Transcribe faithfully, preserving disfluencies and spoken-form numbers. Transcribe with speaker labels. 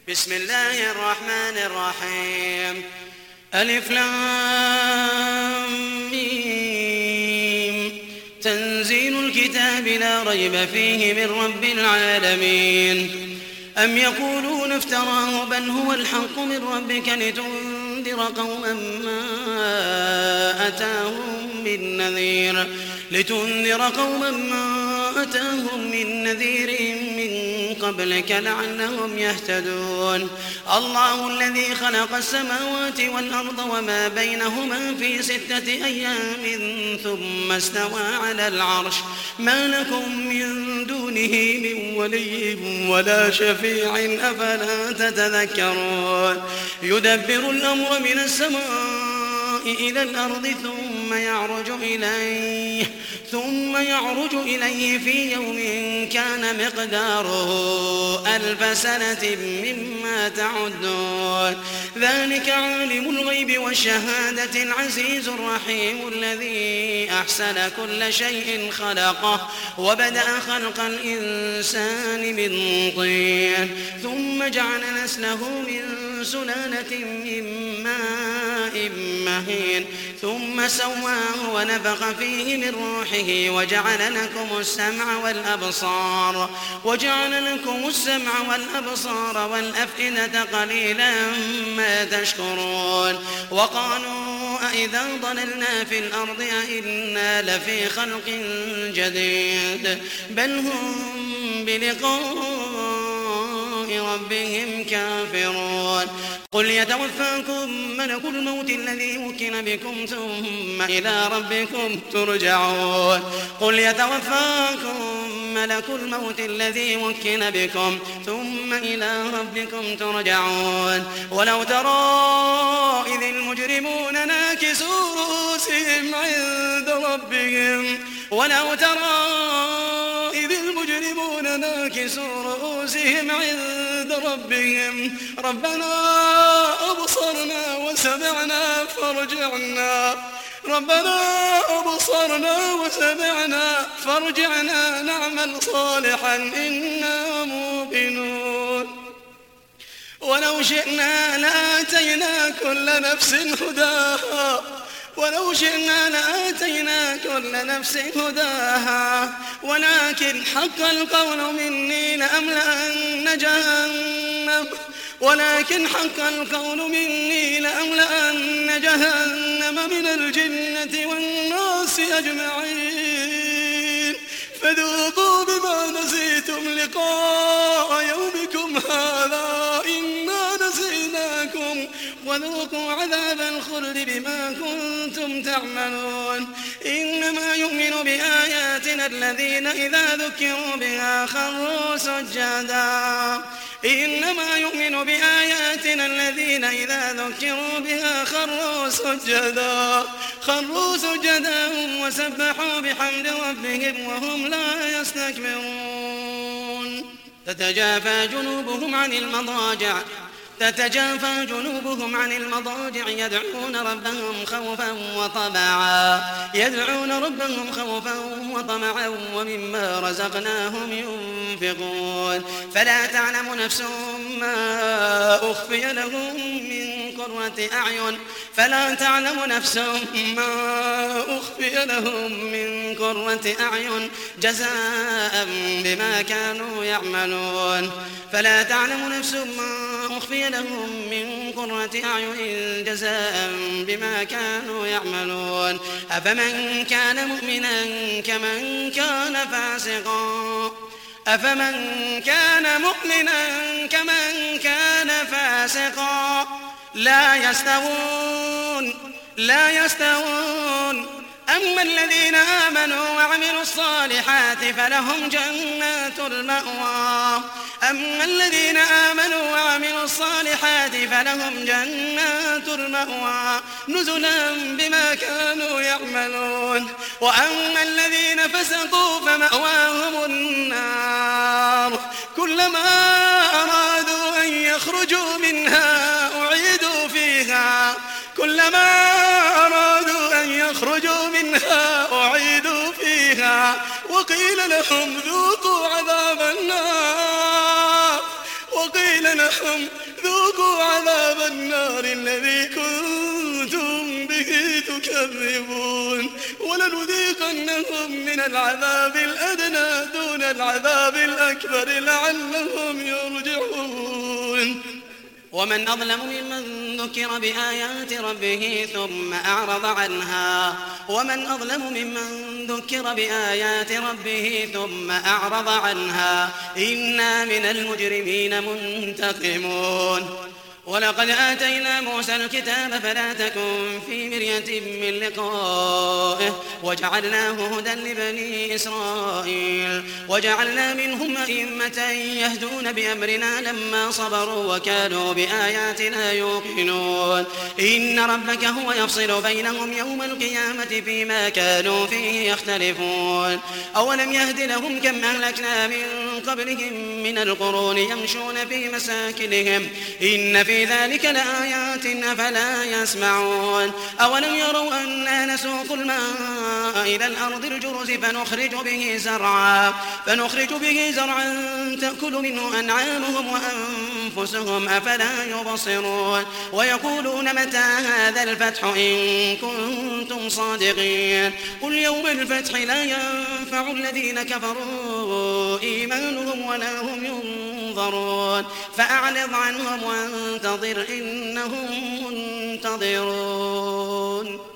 Speaker 1: بسم الله الرحمن الرحيم. ألف لام ميم. تنزيل الكتاب لا ريب فيه من رب العالمين. أم يقولون افتراه بل هو الحق من ربك لتنذر قوما ما أتاهم من نذير لتنذر قوما ما أتاهم من نذير من قبلك لعلهم يهتدون. الله الذي خلق السماوات والأرض وما بينهما في ستة أيام ثم استوى على العرش ما لكم من دونه من ولي ولا شفيع أفلا تتذكرون. يدبر الأمر من السماء إلى الأرض ثم يعرج إليه ثم يعرج إليه في يوم كان مقداره ألف سنة مما تعدون. ذلك عالم الغيب والشهادة العزيز الرحيم الذي أحسن كل شيء خلقه وبدأ خلق الإنسان من طين ثم جعل نسله من سلالة من ماء مهين ثم سواه ونفخ فيه من روحه وجعل لكم السمع والأبصار وجعل لكم السمع والأبصار والأفئدة قليلا ما تشكرون. وقالوا أئذا ضللنا في الأرض أئنا لفي خلق جديد بل هم بلقاء ربهم كافرون. قل يتوفاكم ملك الموت الذي وكل بكم ثم إلى ربكم ترجعون. قل يتوفاكم ملك الموت الذي وكل بكم ثم إلى ربكم ترجعون. ولو ترى إذ المجرمون ناكسوا رؤوسهم عند ربهم ولو ترى إذ المجرمون ناكسوا رؤوسهم عند ربهم ربنا أبصرنا وسمعنا فارجعنا ربنا أبصرنا وسمعنا فارجعنا نعمل صالحا إنا موقنون. ولو شئنا لآتينا كل نفس هداها ولو شئنا لآتينا كل نفس هداها ولكن حق القول مني لأملأن جهنم ولكن حق القول مني لأملأن جهنم من الجنة والناس أجمعين. فذوقوا بما نسيتم لقاء يومكم هذا إنا نسيناكم وذوقوا عذاب الخلد بما كنتم تعملون. إنما يؤمن بآياتنا الذين إذا ذكروا بها خروا سجدا إنما يؤمن بآياتنا الذين إذا ذكروا بها خروا سجدا خروا سجدا وسبحوا بحمد ربهم وهم لا يستكبرون. تتجافى جنوبهم عن المضاجع تتجافى جنوبهم عن المضاجع يدعون ربهم خوفا وطمعا يدعون ربهم خوفا وطمعا ومما رزقناهم ينفقون. فلا تعلم نفس ما أخفي لهم من قرة أعين فلا تعلم نفس ما أخفي لهم من قرة أعين جزاء بما كانوا يعملون. فلا تعلم نفس ما أخفي لهم من قرة أعين جزاء بما كانوا يعملون. أفمن كان مؤمنا كمن كان فاسقا أفمن كان مؤمنا كمن كان فاسقا لا يستوون لا يستوون. أما الذين آمنوا وعملوا الصالحات فلهم جنات المأوى أما الذين آمنوا وعملوا الصالحات فلهم جنات المأوى نزلا بما كانوا يعملون. وأما الذين فسقوا فمأواهم النار كلما أرادوا أن يخرجوا منها أعيدوا فيها كلما أرادوا أن يخرجوا منها أعيدوا فيها وقيل لهم ذوقوا عذاب النار وقيل لهم ذوقوا عذاب النار الذي كنتم به تكذبون ولنذيقنهم من العذاب الأدنى دون العذاب الأكبر لعلهم يرجعون. ومن أظلم ممن ذكر بآيات ربه ثم أعرض عنها ومن أظلم ممن ذكر بآيات ربه ثم أعرض عنها إنا من المجرمين منتقمون. ولقد آتينا موسى الكتاب فلا تكن في مرية من لقائه وجعلناه هدى لبني إسرائيل وجعلنا منهم أئمة يهدون بأمرنا لما صبروا وكانوا بآياتنا يوقنون. إن ربك هو يفصل بينهم يوم القيامة فيما كانوا فيه يختلفون. أولم يهد لهم كم أهلكنا من قبلهم من القرون يمشون في مساكنهم إن في ذلك لآيات أفلا يسمعون. أولم يروا أنا نسوق الماء إلى الأرض الجرز فنخرج به زرعا فنخرج به زرعا تأكل منه أنعامهم وأنفسهم أفلا يبصرون. ويقولون متى هذا الفتح إن كنتم صادقين. قل يوم الفتح لا ينفع الذين كفروا إيمانهم ولا هم ينظرون. فأعرض عنهم وانتظر إنهم منتظرون.